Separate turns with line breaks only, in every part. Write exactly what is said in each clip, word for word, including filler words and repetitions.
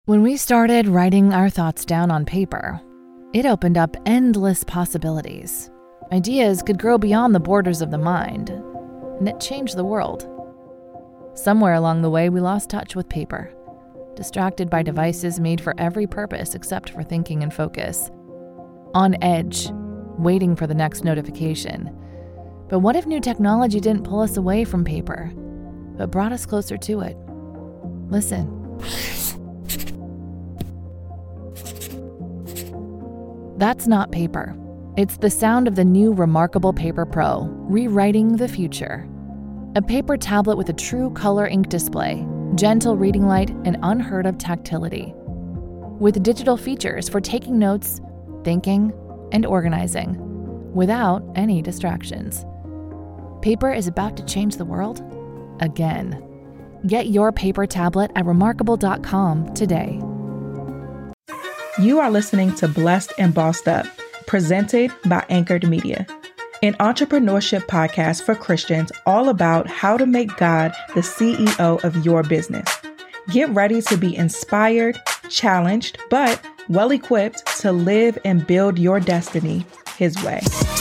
When we started writing our thoughts down on paper, it opened up endless possibilities. Ideas could grow beyond the borders of the mind, and it changed the world. Somewhere along the way, we lost touch with paper, distracted by devices made for every purpose except for thinking and focus. On edge, waiting for the next notification. But what if new technology didn't pull us away from paper, but brought us closer to it? Listen. That's not paper. It's the sound of the new Remarkable Paper Pro, rewriting the future. A paper tablet with a true color ink display, gentle reading light, and unheard of tactility. With digital features for taking notes, thinking, and organizing, without any distractions. Paper is about to change the world again. Get your paper tablet at remarkable dot com today.
You are listening to Blessed and Bossed Up, presented by Anchored Media, an entrepreneurship podcast for Christians all about how to make God the C E O of your business. Get ready to be inspired, challenged, but well-equipped to live and build your destiny His way.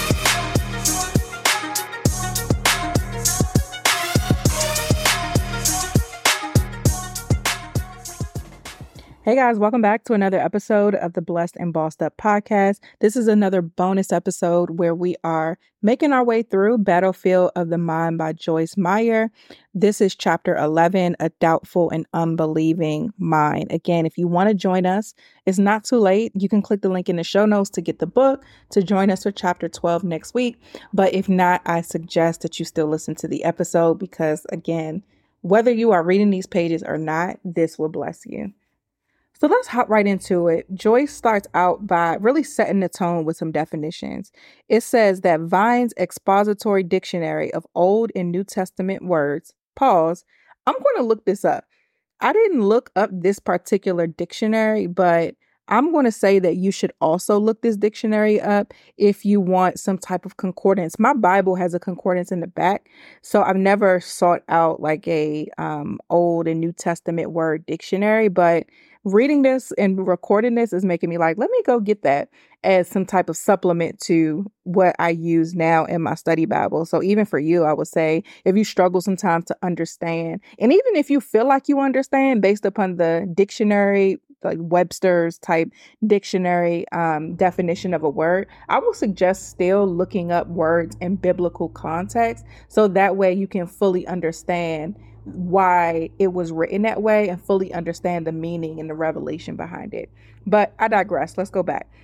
Hey guys, welcome back to another episode of the Blessed and Bossed Up podcast. This is another bonus episode where we are making our way through Battlefield of the Mind by Joyce Meyer. This is chapter eleven, A Doubtful and Unbelieving Mind. Again, if you want to join us, it's not too late. You can click the link in the show notes to get the book, to join us for chapter twelve next week. But if not, I suggest that you still listen to the episode because, again, whether you are reading these pages or not, this will bless you. So let's hop right into it. Joyce starts out by really setting the tone with some definitions. It says that Vine's expository dictionary of Old and New Testament words, pause, I'm going to look this up. I didn't look up this particular dictionary, but I'm going to say that you should also look this dictionary up if you want some type of concordance. My Bible has a concordance in the back, so I've never sought out like a um, Old and New Testament word dictionary, but reading this and recording this is making me like, let me go get that as some type of supplement to what I use now in my study Bible. So even for you, I would say if you struggle sometimes to understand, and even if you feel like you understand based upon the dictionary, like Webster's type dictionary um, definition of a word, I will suggest still looking up words in biblical context. So that way you can fully understand why it was written that way and fully understand the meaning and the revelation behind it. But I digress. Let's go back.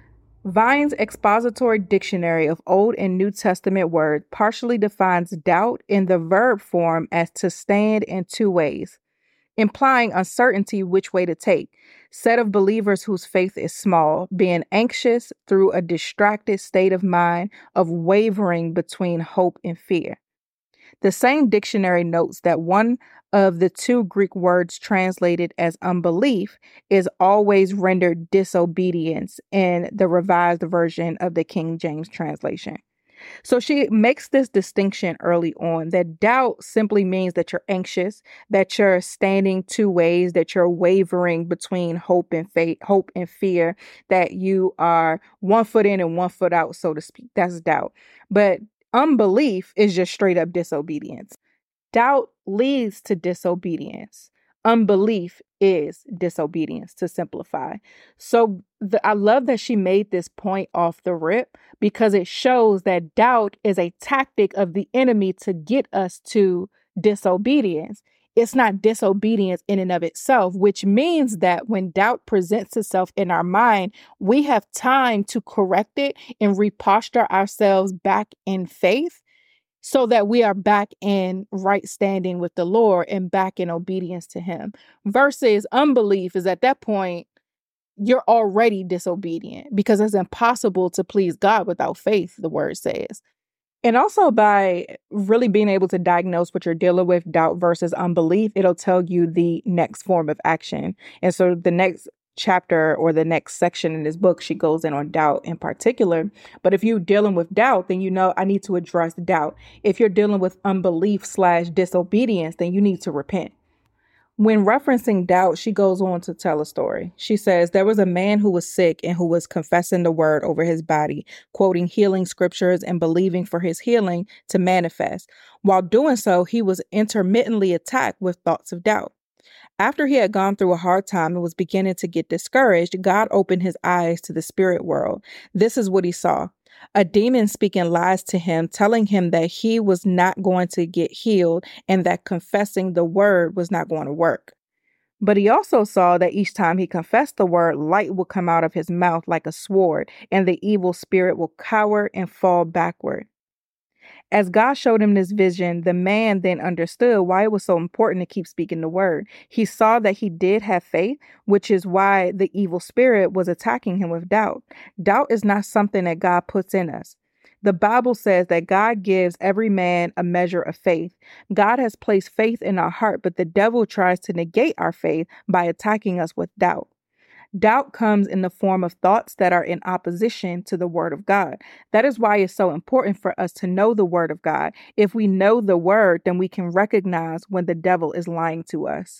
Vine's expository dictionary of Old and New Testament words partially defines doubt in the verb form as to stand in two ways, implying uncertainty which way to take. Set of believers whose faith is small, being anxious through a distracted state of mind of wavering between hope and fear. The same dictionary notes that one of the two Greek words translated as unbelief is always rendered disobedience in the Revised Version of the King James translation. So she makes this distinction early on that doubt simply means that you're anxious, that you're standing two ways, that you're wavering between hope and faith, hope and fear, that you are one foot in and one foot out, so to speak. That's doubt. But unbelief is just straight up disobedience. Doubt leads to disobedience. Unbelief is disobedience, to simplify. So the, I love that she made this point off the rip because it shows that doubt is a tactic of the enemy to get us to disobedience. It's not disobedience in and of itself, which means that when doubt presents itself in our mind, we have time to correct it and reposture ourselves back in faith so that we are back in right standing with the Lord and back in obedience to Him. Versus unbelief is at that point, you're already disobedient because it's impossible to please God without faith, the word says. And also by really being able to diagnose what you're dealing with, doubt versus unbelief, it'll tell you the next form of action. And so the next chapter or the next section in this book, she goes in on doubt in particular. But if you're dealing with doubt, then you know I need to address doubt. If you're dealing with unbelief slash disobedience, then you need to repent. When referencing doubt, she goes on to tell a story. She says, there was a man who was sick and who was confessing the word over his body, quoting healing scriptures and believing for his healing to manifest. While doing so, he was intermittently attacked with thoughts of doubt. After he had gone through a hard time and was beginning to get discouraged, God opened his eyes to the spirit world. This is what he saw. A demon speaking lies to him, telling him that he was not going to get healed and that confessing the word was not going to work. But he also saw that each time he confessed the word, light would come out of his mouth like a sword, and the evil spirit will cower and fall backward. As God showed him this vision, the man then understood why it was so important to keep speaking the word. He saw that he did have faith, which is why the evil spirit was attacking him with doubt. Doubt is not something that God puts in us. The Bible says that God gives every man a measure of faith. God has placed faith in our heart, but the devil tries to negate our faith by attacking us with doubt. Doubt comes in the form of thoughts that are in opposition to the word of God. That is why it's so important for us to know the word of God. If we know the word, then we can recognize when the devil is lying to us.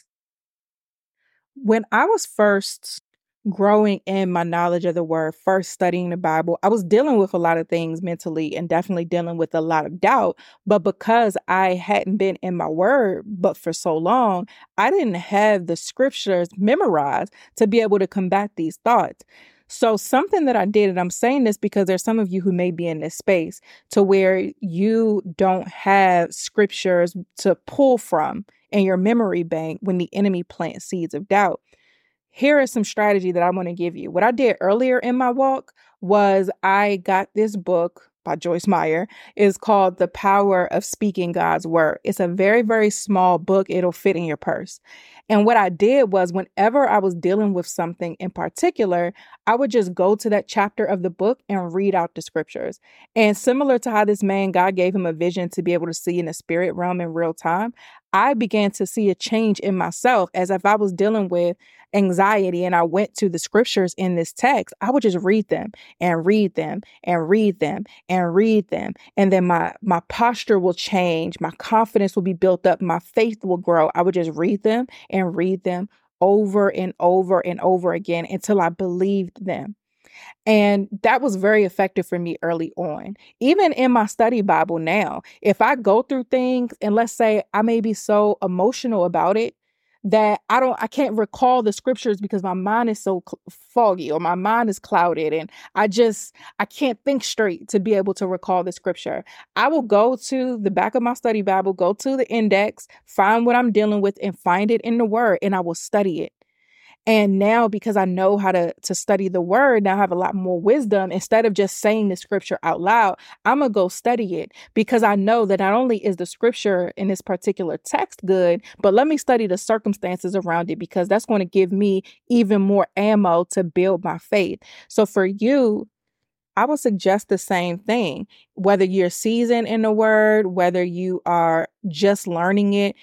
When I was first growing in my knowledge of the word, first studying the Bible, I was dealing with a lot of things mentally and definitely dealing with a lot of doubt. But because I hadn't been in my word, but for so long, I didn't have the scriptures memorized to be able to combat these thoughts. So something that I did, and I'm saying this because there's some of you who may be in this space to where you don't have scriptures to pull from in your memory bank when the enemy plants seeds of doubt. Here is some strategy that I want to give you. What I did earlier in my walk was I got this book by Joyce Meyer. It's called The Power of Speaking God's Word. It's a very, very small book. It'll fit in your purse. And what I did was whenever I was dealing with something in particular, I would just go to that chapter of the book and read out the scriptures. And similar to how this man, God gave him a vision to be able to see in the spirit realm in real time, I began to see a change in myself as if I was dealing with anxiety and I went to the scriptures in this text. I would just read them and read them and read them and read them. And then my, my posture will change. My confidence will be built up. My faith will grow. I would just read them and read them over and over and over again until I believed them. And that was very effective for me early on. Even in my study Bible now, if I go through things and let's say I may be so emotional about it that I don't, I can't recall the scriptures because my mind is so cl- foggy or my mind is clouded and I just, I can't think straight to be able to recall the scripture. I will go to the back of my study Bible, go to the index, find what I'm dealing with and find it in the word and I will study it. And now, because I know how to, to study the word, now I have a lot more wisdom. Instead of just saying the scripture out loud, I'm going to go study it because I know that not only is the scripture in this particular text good, but let me study the circumstances around it because that's going to give me even more ammo to build my faith. So for you, I would suggest the same thing, whether you're seasoned in the word, whether you are just learning it.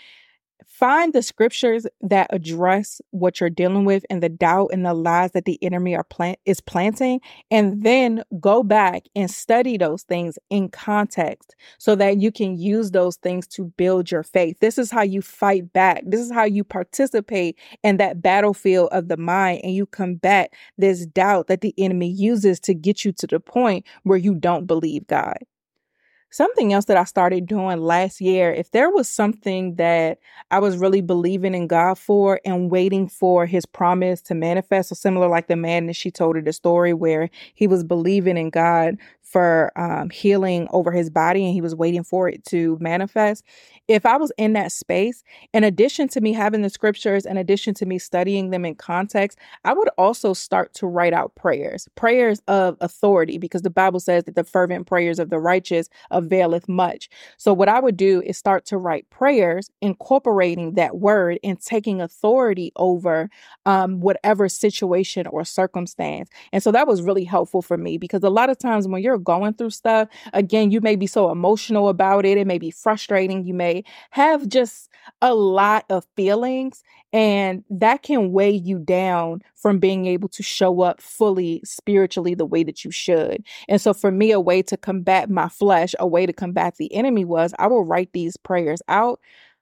Find the scriptures that address what you're dealing with and the doubt and the lies that the enemy are plant is planting, and then go back and study those things in context so that you can use those things to build your faith. This is how you fight back. This is how you participate in that battlefield of the mind and you combat this doubt that the enemy uses to get you to the point where you don't believe God. Something else that I started doing last year, if there was something that I was really believing in God for and waiting for his promise to manifest, so similar like the man that she told her the story where he was believing in God for um, healing over his body and he was waiting for it to manifest. If I was in that space, in addition to me having the scriptures, in addition to me studying them in context, I would also start to write out prayers, prayers of authority, because the Bible says that the fervent prayers of the righteous availeth much. So what I would do is start to write prayers, incorporating that word and taking authority over um, whatever situation or circumstance. And so that was really helpful for me because a lot of times when you're going through stuff, again, you may be so emotional about it. It may be frustrating. You may have just a lot of feelings, and that can weigh you down from being able to show up fully spiritually the way that you should. And so for me, a way to combat my flesh, a way to combat the enemy was I will write these prayers out,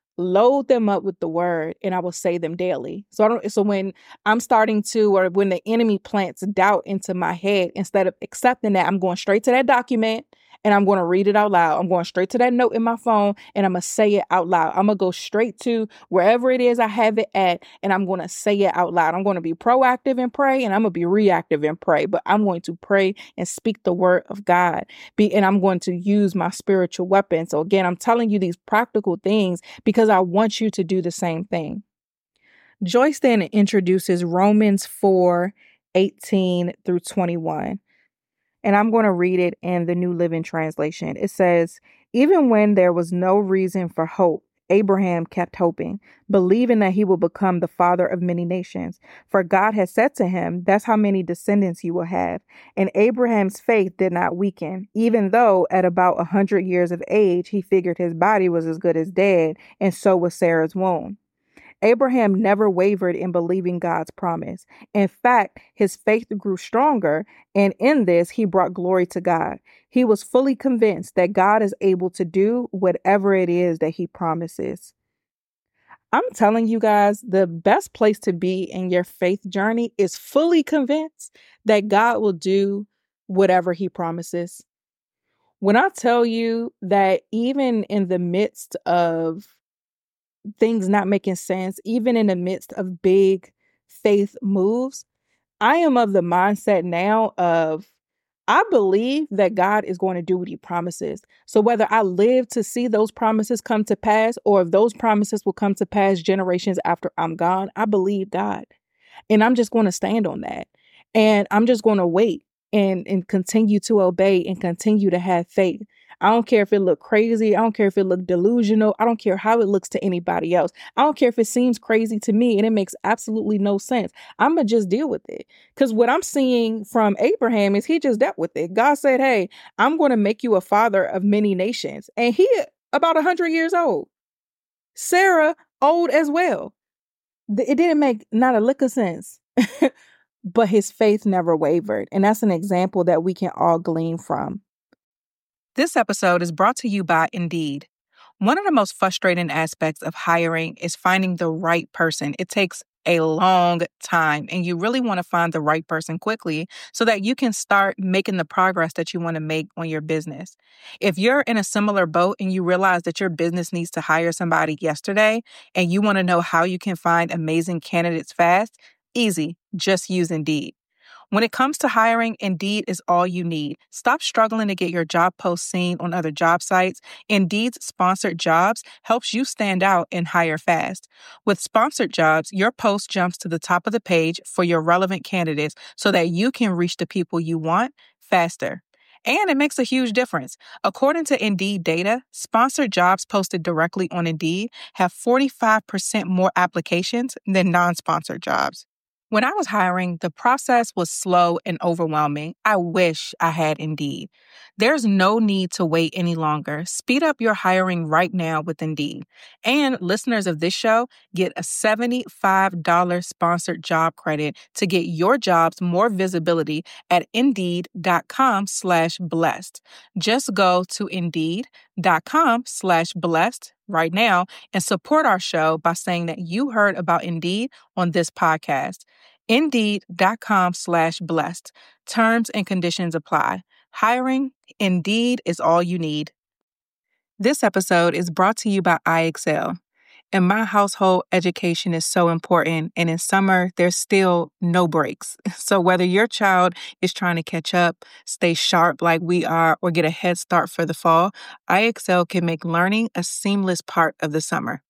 load them up with the word, and I will say them daily. So I don't, so when I'm starting to, or when the enemy plants doubt into my head, instead of accepting that, I'm going straight to that document and I'm going to read it out loud. I'm going straight to that note in my phone and I'm going to say it out loud. I'm going to go straight to wherever it is I have it at, and I'm going to say it out loud. I'm going to be proactive and pray, and I'm going to be reactive and pray, but I'm going to pray and speak the word of God. Be, and I'm going to use my spiritual weapon. So again, I'm telling you these practical things because I want you to do the same thing. Joyce then introduces Romans four, eighteen through twenty-one. And I'm going to read it in the New Living Translation. It says, even when there was no reason for hope, Abraham kept hoping, believing that he will become the father of many nations. For God had said to him, that's how many descendants you will have. And Abraham's faith did not weaken, even though at about a hundred years of age, he figured his body was as good as dead, and so was Sarah's womb. Abraham never wavered in believing God's promise. In fact, his faith grew stronger, and in this, he brought glory to God. He was fully convinced that God is able to do whatever it is that he promises. I'm telling you guys, the best place to be in your faith journey is fully convinced that God will do whatever he promises. When I tell you that even in the midst of things not making sense, even in the midst of big faith moves, I am of the mindset now of, I believe that God is going to do what he promises. So whether I live to see those promises come to pass, or if those promises will come to pass generations after I'm gone, I believe God. And I'm just going to stand on that. And I'm just going to wait and, and continue to obey and continue to have faith. I don't care if it look crazy. I don't care if it look delusional. I don't care how it looks to anybody else. I don't care if it seems crazy to me and it makes absolutely no sense. I'm going to just deal with it. Because what I'm seeing from Abraham is he just dealt with it. God said, hey, I'm going to make you a father of many nations. And he about one hundred years old. Sarah old as well. It didn't make not a lick of sense. But his faith never wavered. And that's an example that we can all glean from.
This episode is brought to you by Indeed. One of the most frustrating aspects of hiring is finding the right person. It takes a long time, and you really want to find the right person quickly so that you can start making the progress that you want to make on your business. If you're in a similar boat and you realize that your business needs to hire somebody yesterday and you want to know how you can find amazing candidates fast, easy, just use Indeed. When it comes to hiring, Indeed is all you need. Stop struggling to get your job posts seen on other job sites. Indeed's sponsored jobs helps you stand out and hire fast. With sponsored jobs, your post jumps to the top of the page for your relevant candidates so that you can reach the people you want faster. And it makes a huge difference. According to Indeed data, sponsored jobs posted directly on Indeed have forty-five percent more applications than non-sponsored jobs. When I was hiring, the process was slow and overwhelming. I wish I had Indeed. There's no need to wait any longer. Speed up your hiring right now with Indeed. And listeners of this show get a seventy-five dollars sponsored job credit to get your jobs more visibility at Indeed.com slash blessed. Just go to Indeed.com slash blessed right now and support our show by saying that you heard about Indeed on this podcast. Indeed.com slash blessed. Terms and conditions apply. Hiring, Indeed is all you need. This episode is brought to you by I Excel. In my household, education is so important, and in summer, there's still no breaks. So whether your child is trying to catch up, stay sharp like we are, or get a head start for the fall, I Excel can make learning a seamless part of the summer.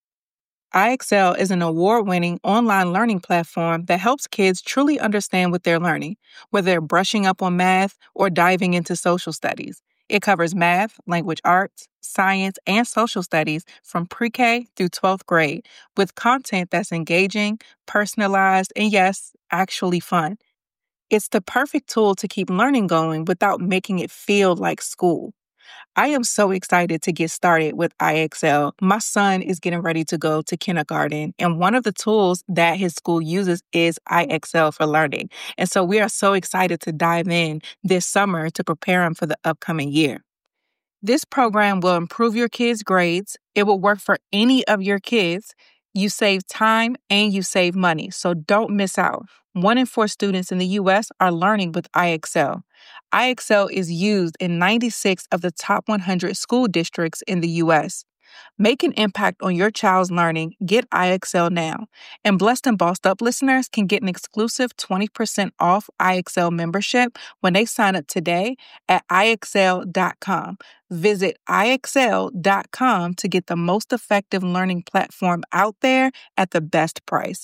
I Excel is an award-winning online learning platform that helps kids truly understand what they're learning, whether they're brushing up on math or diving into social studies. It covers math, language arts, science, and social studies from pre-K through twelfth grade with content that's engaging, personalized, and yes, actually fun. It's the perfect tool to keep learning going without making it feel like school. I am so excited to get started with I Excel. My son is getting ready to go to kindergarten, and one of the tools that his school uses is I Excel for learning. And so we are so excited to dive in this summer to prepare him for the upcoming year. This program will improve your kids' grades. It will work for any of your kids. You save time and you save money, so don't miss out. One in four students in the U S are learning with I X L. I X L is used in ninety-six of the top one hundred school districts in the U S. Make an impact on your child's learning. Get I X L now. And Blessed and Bossed Up listeners can get an exclusive twenty percent off I X L membership when they sign up today at I X L dot com. Visit I X L dot com to get the most effective learning platform out there at the best price.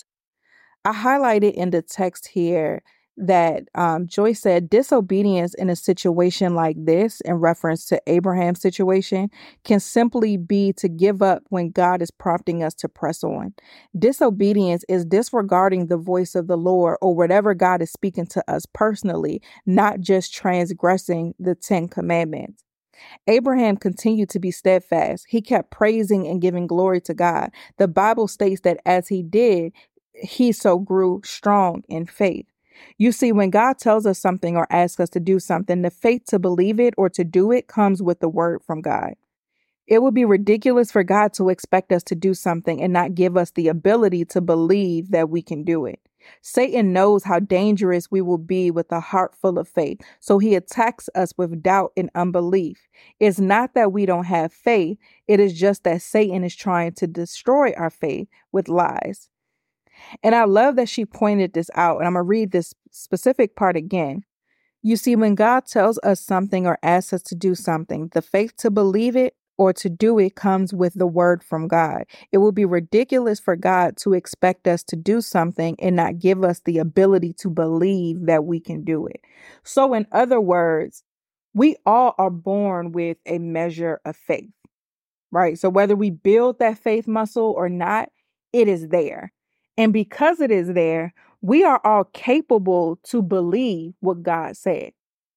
I highlighted in the text here that um, Joy said disobedience in a situation like this, in reference to Abraham's situation, can simply be to give up when God is prompting us to press on. Disobedience is disregarding the voice of the Lord or whatever God is speaking to us personally, not just transgressing the Ten Commandments. Abraham continued to be steadfast. He kept praising and giving glory to God. The Bible states that as he did, he so grew strong in faith. You see, when God tells us something or asks us to do something, the faith to believe it or to do it comes with the word from God. It would be ridiculous for God to expect us to do something and not give us the ability to believe that we can do it. Satan knows how dangerous we will be with a heart full of faith, so he attacks us with doubt and unbelief. It's not that we don't have faith. It is just that Satan is trying to destroy our faith with lies. And I love that she pointed this out, and I'm going to read this specific part again. You see, when God tells us something or asks us to do something, the faith to believe it or to do it comes with the word from God. It would be ridiculous for God to expect us to do something and not give us the ability to believe that we can do it. So in other words, we all are born with a measure of faith, right? So whether we build that faith muscle or not, it is there. And because it is there, we are all capable to believe what God said.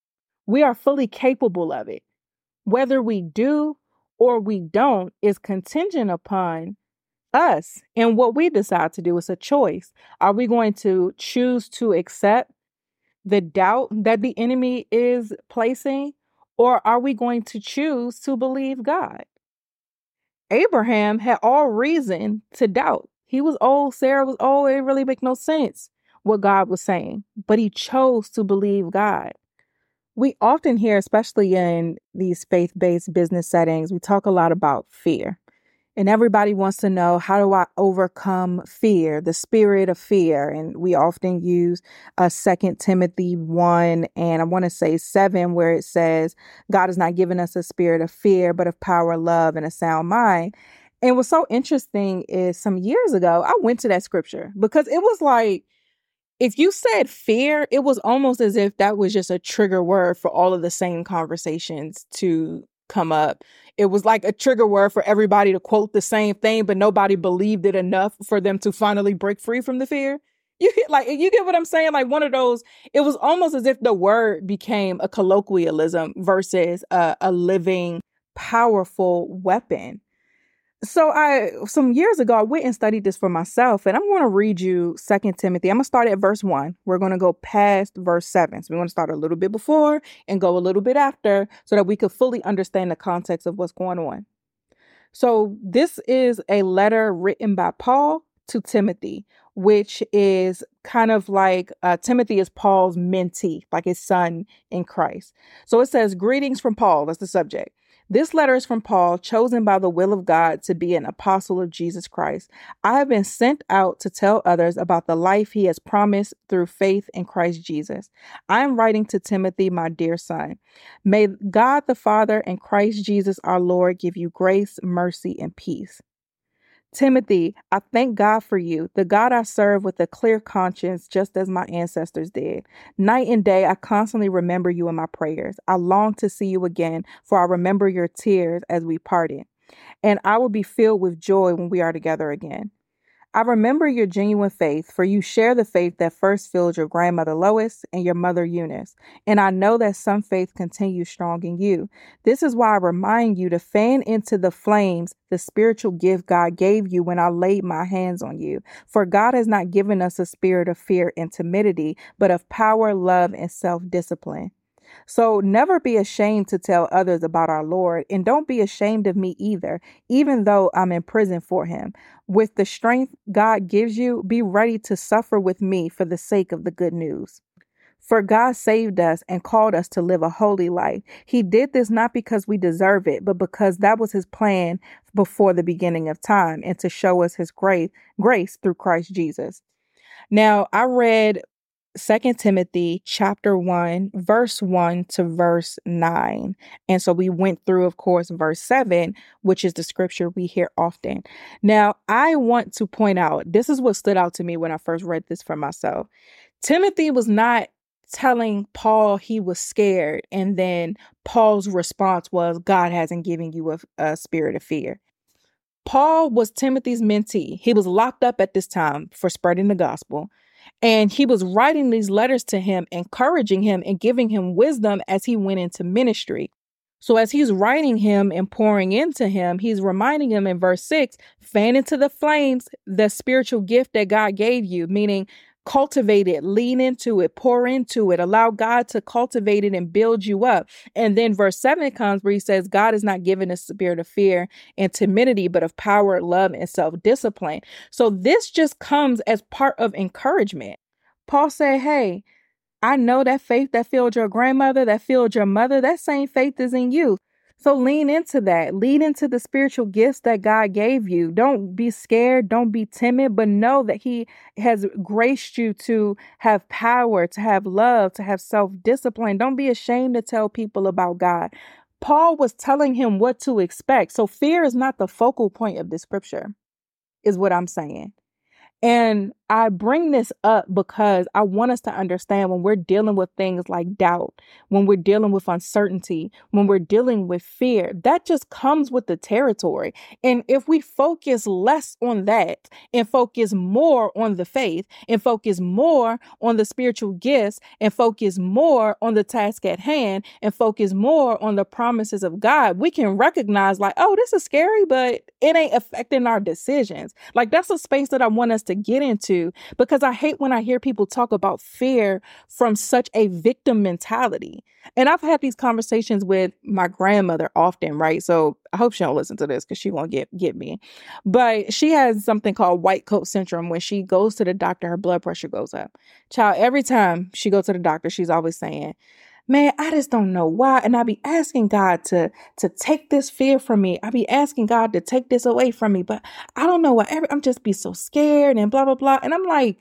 We are fully capable of it. Whether we do or we don't is contingent upon us and what we decide to do. It's a choice. Are we going to choose to accept the doubt that the enemy is placing, or are we going to choose to believe God? Abraham had all reason to doubt. He was old, Sarah was old. It really make no sense what God was saying, but he chose to believe God. We often hear, especially in these faith-based business settings, we talk a lot about fear. And everybody wants to know, how do I overcome fear, the spirit of fear? And we often use uh, Second Timothy one, and I want to say seven, where it says, God has not given us a spirit of fear, but of power, love, and a sound mind. And what's so interesting is some years ago, I went to that scripture because it was like, if you said fear, it was almost as if that was just a trigger word for all of the same conversations to come up. It was like a trigger word for everybody to quote the same thing, but nobody believed it enough for them to finally break free from the fear. You get like, you get what I'm saying? Like one of those, it was almost as if the word became a colloquialism versus a, a living, powerful weapon. So I, some years ago, I went and studied this for myself, and I'm going to read you Second Timothy. I'm going to start at verse one. We're going to go past verse seven. So we're going to start a little bit before and go a little bit after so that we could fully understand the context of what's going on. So this is a letter written by Paul to Timothy, which is kind of like uh, Timothy is Paul's mentee, like his son in Christ. So it says, greetings from Paul. That's the subject. This letter is from Paul, chosen by the will of God to be an apostle of Jesus Christ. I have been sent out to tell others about the life he has promised through faith in Christ Jesus. I am writing to Timothy, my dear son. May God the Father and Christ Jesus our Lord give you grace, mercy, and peace. Timothy, I thank God for you, the God I serve with a clear conscience, just as my ancestors did. Night and day, I constantly remember you in my prayers. I long to see you again, for I remember your tears as we parted, and I will be filled with joy when we are together again. I remember your genuine faith, for you share the faith that first filled your grandmother Lois and your mother Eunice, and I know that some faith continues strong in you. This is why I remind you to fan into the flames the spiritual gift God gave you when I laid my hands on you. For God has not given us a spirit of fear and timidity, but of power, love, and self-discipline. So never be ashamed to tell others about our Lord, and don't be ashamed of me either, even though I'm in prison for him. With the strength God gives you, be ready to suffer with me for the sake of the good news. For God saved us and called us to live a holy life. He did this not because we deserve it, but because that was his plan before the beginning of time, and to show us his grace, grace through Christ Jesus. Now, I read Second Timothy chapter one, verse one to verse nine. And so we went through, of course, verse seven, which is the scripture we hear often. Now, I want to point out, this is what stood out to me when I first read this for myself. Timothy was not telling Paul he was scared, and then Paul's response was, God hasn't given you a, a spirit of fear. Paul was Timothy's mentee. He was locked up at this time for spreading the gospel. And he was writing these letters to him, encouraging him and giving him wisdom as he went into ministry. So as he's writing him and pouring into him, he's reminding him in verse six, fan into the flames the spiritual gift that God gave you, meaning cultivate it, lean into it, pour into it, allow God to cultivate it and build you up. And then verse seven comes where he says, God has not given us a spirit of fear and timidity, but of power, love, and self-discipline. So this just comes as part of encouragement. Paul said, hey, I know that faith that filled your grandmother, that filled your mother, that same faith is in you. So lean into that. Lean into the spiritual gifts that God gave you. Don't be scared. Don't be timid, but know that he has graced you to have power, to have love, to have self-discipline. Don't be ashamed to tell people about God. Paul was telling him what to expect. So fear is not the focal point of this scripture, is what I'm saying. And I bring this up because I want us to understand when we're dealing with things like doubt, when we're dealing with uncertainty, when we're dealing with fear, that just comes with the territory. And if we focus less on that and focus more on the faith and focus more on the spiritual gifts and focus more on the task at hand and focus more on the promises of God, we can recognize like, oh, this is scary, but it ain't affecting our decisions. Like that's a space that I want us to get into. Because I hate when I hear people talk about fear from such a victim mentality. And I've had these conversations with my grandmother often, right? So I hope she don't listen to this because she won't get, get me. But she has something called white coat syndrome. When she goes to the doctor, her blood pressure goes up. Child, every time she goes to the doctor, she's always saying, man, I just don't know why. And I be asking God to, to take this fear from me. I be asking God to take this away from me. But I don't know why. I'm just be so scared and blah, blah, blah. And I'm like,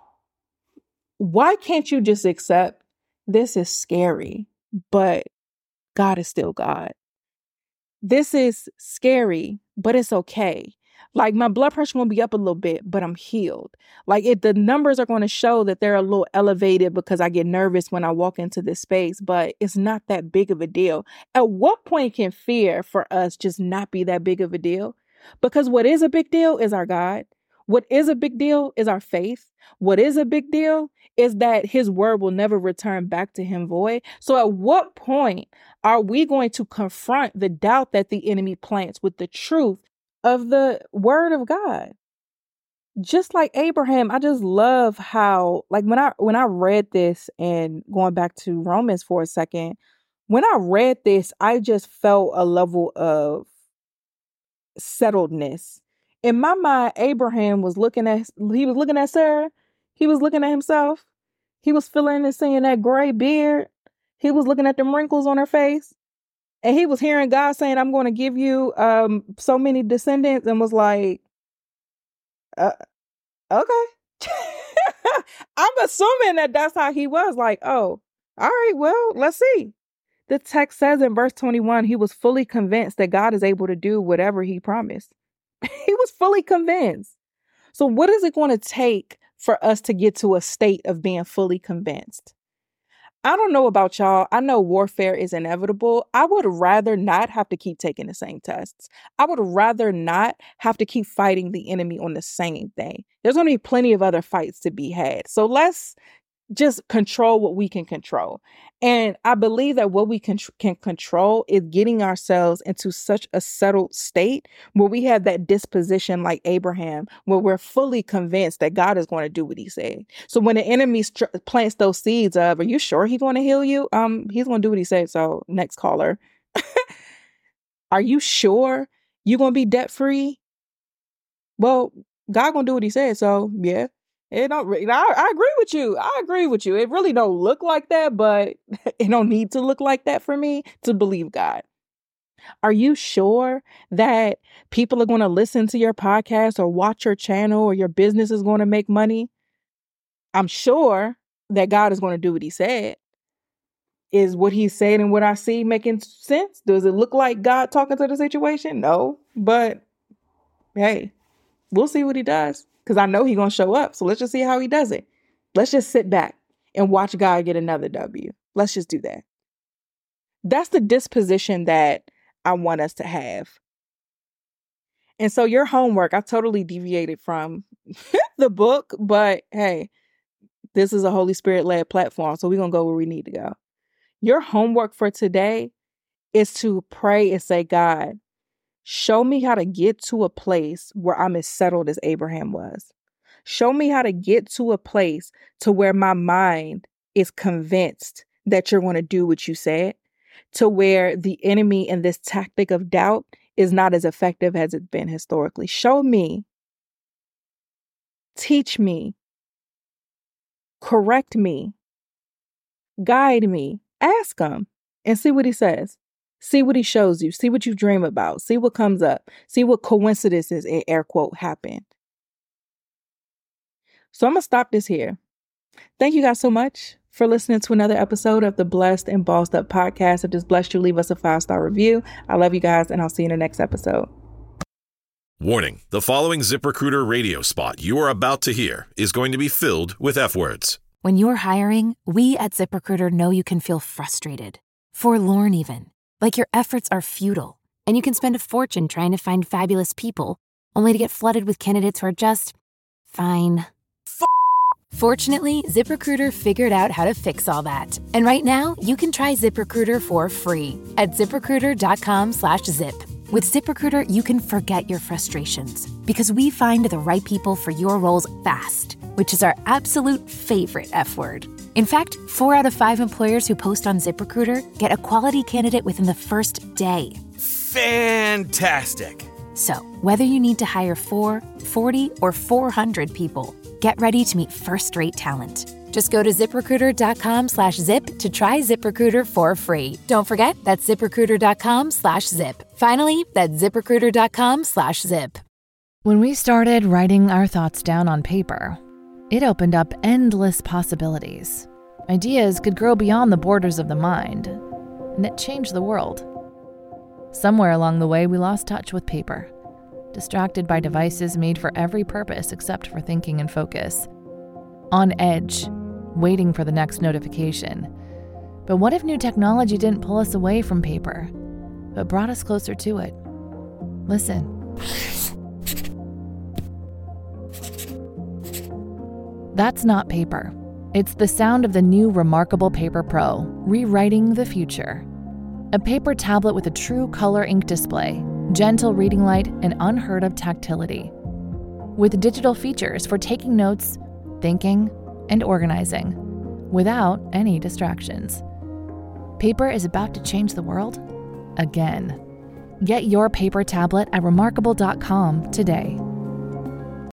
why can't you just accept this is scary, but God is still God? This is scary, but it's okay. Like my blood pressure will be up a little bit, but I'm healed. Like it, the numbers are going to show that they're a little elevated because I get nervous when I walk into this space, but it's not that big of a deal. At what point can fear for us just not be that big of a deal? Because what is a big deal is our God. What is a big deal is our faith. What is a big deal is that his word will never return back to him void. So at what point are we going to confront the doubt that the enemy plants with the truth of the word of God? Just like Abraham, I just love how, like when I when I read this, and going back to Romans for a second, when I read this, I just felt a level of settledness. In my mind, Abraham was looking at, he was looking at Sarah. He was looking at himself. He was feeling and seeing that gray beard. He was looking at the wrinkles on her face. And he was hearing God saying, I'm going to give you um, so many descendants, and was like, uh, okay. I'm assuming that that's how he was, like, oh, all right, well, let's see. The text says in verse twenty-one, he was fully convinced that God is able to do whatever he promised. He was fully convinced. So what is it going to take for us to get to a state of being fully convinced? I don't know about y'all. I know warfare is inevitable. I would rather not have to keep taking the same tests. I would rather not have to keep fighting the enemy on the same thing. There's going to be plenty of other fights to be had. So let's just control what we can control. And I believe that what we can, can control is getting ourselves into such a settled state where we have that disposition like Abraham, where we're fully convinced that God is going to do what he said. So when the enemy st- plants those seeds of, are you sure he's going to heal you? Um, he's going to do what he said. So next caller. Are you sure you're going to be debt free? Well, God going to do what he said. So yeah. It don't. I, I agree with you. I agree with you. It really don't look like that, but it don't need to look like that for me to believe God. Are you sure that people are going to listen to your podcast or watch your channel or your business is going to make money? I'm sure that God is going to do what he said. Is what he said and what I see making sense? Does it look like God talking to the situation? No, but hey, we'll see what he does. Because I know he's going to show up. So let's just see how he does it. Let's just sit back and watch God get another W. Let's just do that. That's the disposition that I want us to have. And so your homework, I totally deviated from the book. But hey, this is a Holy Spirit-led platform. So we're going to go where we need to go. Your homework for today is to pray and say, God, show me how to get to a place where I'm as settled as Abraham was. Show me how to get to a place to where my mind is convinced that you're going to do what you said, to where the enemy and this tactic of doubt is not as effective as it's been historically. Show me, teach me, correct me, guide me, ask him and see what he says. See what he shows you. See what you dream about. See what comes up. See what coincidences, in air quote, happened. So I'm going to stop this here. Thank you guys so much for listening to another episode of the Blessed and Bossed Up podcast. If this blessed you, leave us a five-star review. I love you guys, and I'll see you in the next episode.
Warning, the following ZipRecruiter radio spot you are about to hear is going to be filled with F words.
When you're hiring, we at ZipRecruiter know you can feel frustrated, forlorn even. Like your efforts are futile, and you can spend a fortune trying to find fabulous people, only to get flooded with candidates who are just fine. F- Fortunately, ZipRecruiter figured out how to fix all that. And right now, you can try ZipRecruiter for free at ZipRecruiter.com slash zip. With ZipRecruiter, you can forget your frustrations because we find the right people for your roles fast, which is our absolute favorite F word. In fact, four out of five employers who post on ZipRecruiter get a quality candidate within the first day.
Fantastic.
So, whether you need to hire four, forty, or four hundred people, get ready to meet first-rate talent. Just go to ZipRecruiter.com slash zip to try ZipRecruiter for free. Don't forget, that's ZipRecruiter.com slash zip. Finally, that's ZipRecruiter.com slash zip.
When we started writing our thoughts down on paper, it opened up endless possibilities. Ideas could grow beyond the borders of the mind, and it changed the world. Somewhere along the way, we lost touch with paper, distracted by devices made for every purpose except for thinking and focus. On edge, waiting for the next notification. But what if new technology didn't pull us away from paper, but brought us closer to it? Listen. That's not paper. It's the sound of the new Remarkable Paper Pro, rewriting the future. A paper tablet with a true color ink display, gentle reading light, and unheard of tactility. With digital features for taking notes, thinking, and organizing, without any distractions. Paper is about to change the world again. Get your paper tablet at remarkable dot com today.